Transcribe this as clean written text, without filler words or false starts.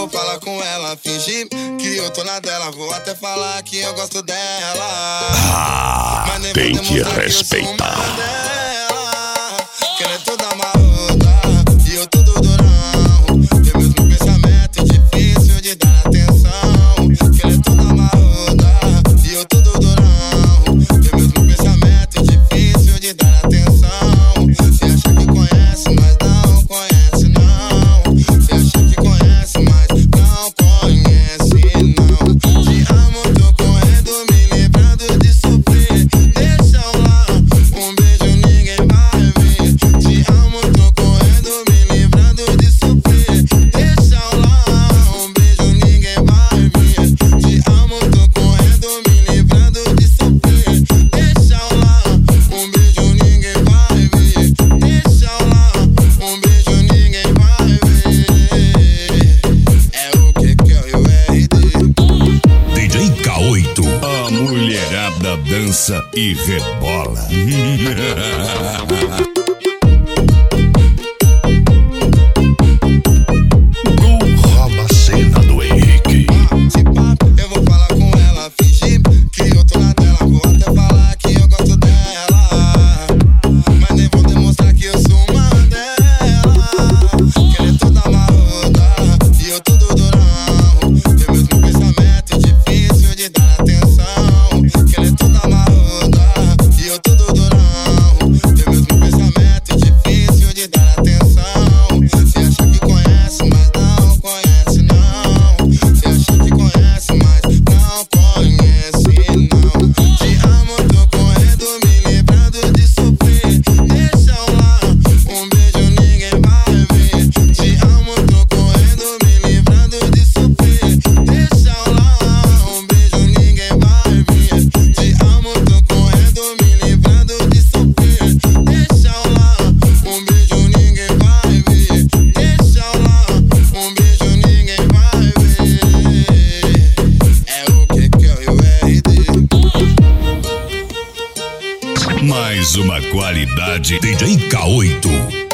vou falar com ela, fingir que eu tô na dela. Vou até falar que eu gosto dela. Mas nem tem vou que demonstrar respeitar. Que eu sou uma dela. Que ela é toda marruda e eu todo durão. Tem mesmo pensamento difícil de dar atenção. Que ela é toda marruda e eu todo durão. Tem mesmo pensamento difícil de dar atenção. Você acha que conhece, mas não conhece não. Você acha que conhece, mas não conhece não. Te amo, tô correndo, me livrando de sofrer. Deixa eu lá, um beijo ninguém vai ver. Te amo, tô correndo, me livrando de sofrer. Deixa eu lá, um beijo ninguém vai ver. Te amo, tô correndo, me livrando de sofrer. Deixa eu lá, um beijo ninguém vai ver. Deixa eu lá, um beijo ninguém vai ver. É o que eu RD. DJ K8, a mulherada dança e rebola. Gol rouba a cena do Henrique. Se pá, eu vou falar com ela, fingir que eu tô na dela. Vou até falar que eu gosto dela. Mas nem vou demonstrar que eu sou uma dela. Que ela é toda marruda e eu todo durão. Tem mesmo pensamento difícil de dar atenção. Que ela é toda marruda e eu todo durão. Tem mesmo pensamento difícil de dar atenção. Você acha que conhece, mas não conhece não. Você acha que conhece, mas não conhece não. Te amo, tô correndo, me livrando de sofrer. Deixa eu lá, um beijo ninguém vai ver. Te amo, tô correndo, me livrando de sofrer. Deixa eu lá, um beijo ninguém vai ver. Te amo, tô correndo, me livrando de sofrer. Deixa eu lá, um beijo ninguém vai ver. Deixa eu lá, um beijo ninguém vai ver. É o que eu RD. Mais uma qualidade DJ K8.